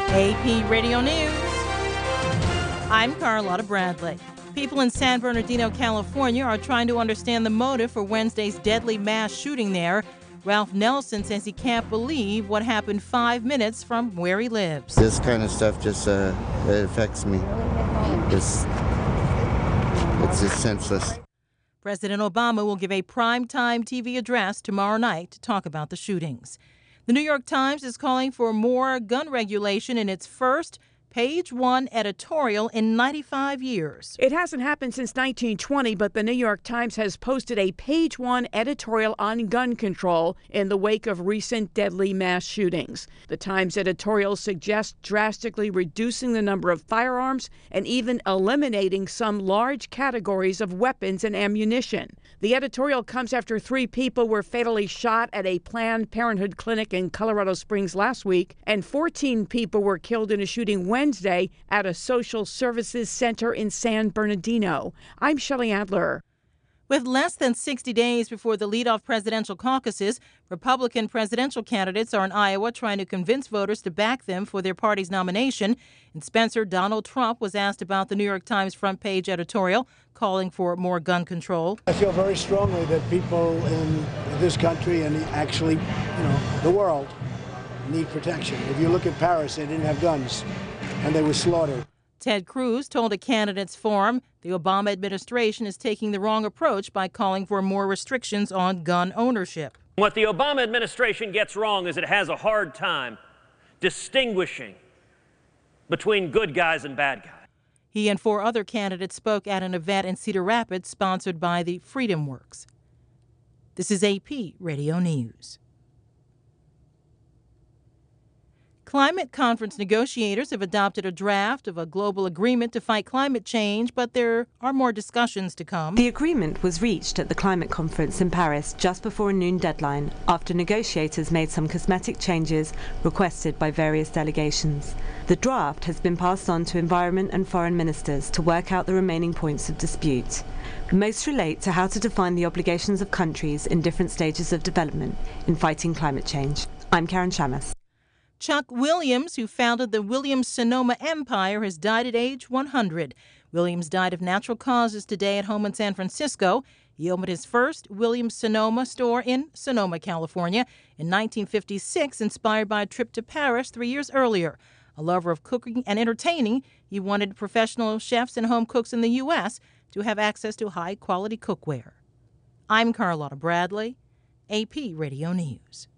AP Radio News. I'm Carlotta Bradley. People in San Bernardino, California are trying to understand the motive for Wednesday's deadly mass shooting there. Ralph Nelson says he can't believe what happened 5 minutes from where he lives. This kind of stuff just it affects me. It's just senseless. President Obama will give a primetime TV address tomorrow night to talk about the shootings. The New York Times is calling for more gun regulation in its first page one editorial in 95 years. It hasn't happened since 1920, but the New York Times has posted a page one editorial on gun control in the wake of recent deadly mass shootings. The Times editorial suggests drastically reducing the number of firearms and even eliminating some large categories of weapons and ammunition. The editorial comes after 3 people were fatally shot at a Planned Parenthood clinic in Colorado Springs last week, and 14 people were killed in a shooting Wednesday at a social services center in San Bernardino. I'm Shelley Adler. With less than 60 days before the leadoff presidential caucuses, Republican presidential candidates are in Iowa trying to convince voters to back them for their party's nomination. In Spencer, Donald Trump was asked about the New York Times front page editorial calling for more gun control. I feel very strongly that people in this country and actually, the world need protection. If you look at Paris, they didn't have guns and they were slaughtered. Ted Cruz told a candidates forum the Obama administration is taking the wrong approach by calling for more restrictions on gun ownership. What the Obama administration gets wrong is it has a hard time distinguishing between good guys and bad guys. He and 4 other candidates spoke at an event in Cedar Rapids sponsored by the Freedom Works. This is AP Radio News. Climate conference negotiators have adopted a draft of a global agreement to fight climate change, but there are more discussions to come. The agreement was reached at the climate conference in Paris just before a noon deadline, after negotiators made some cosmetic changes requested by various delegations. The draft has been passed on to environment and foreign ministers to work out the remaining points of dispute. Most relate to how to define the obligations of countries in different stages of development in fighting climate change. I'm Karen Shamus. Chuck Williams, who founded the Williams-Sonoma Empire, has died at age 100. Williams died of natural causes today at home in San Francisco. He opened his first Williams-Sonoma store in Sonoma, California, in 1956, inspired by a trip to Paris 3 years earlier. A lover of cooking and entertaining, he wanted professional chefs and home cooks in the U.S. to have access to high-quality cookware. I'm Carlotta Bradley, AP Radio News.